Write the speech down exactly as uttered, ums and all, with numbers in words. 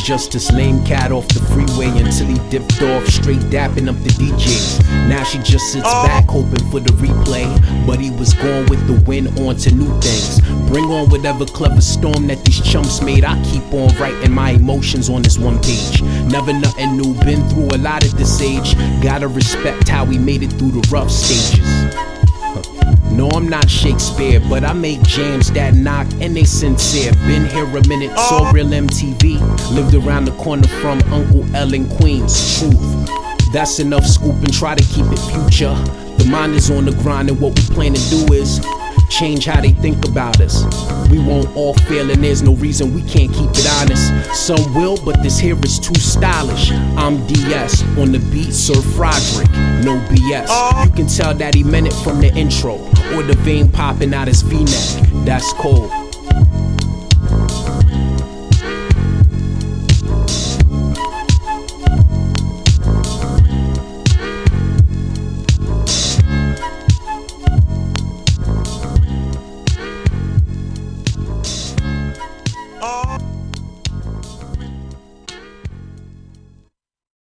just this lame cat off the freeway until he dipped off, straight dapping up the D Js. Now she just sits back hoping for the replay, but he was gone with the wind on to new things. Bring on whatever clever storm that these chumps made. I keep on writing my emotions on this one page. Never nothing new, been through a lot at this age. Gotta respect how we made it through the rough stages. No, I'm not Shakespeare, but I make jams that knock and they sincere. Been here a minute, saw real M T V. Lived around the corner from Uncle L in Queens. Truth, that's enough scoop and try to keep it future. The mind is on the grind and what we plan to do is change how they think about us. We won't all fail and there's no reason we can't keep it honest. Some will, but this here is too stylish. I'm D S, on the beat Sir Froderick, no B S. You can tell that he meant it from the intro, or the vein popping out his V-neck, that's cold.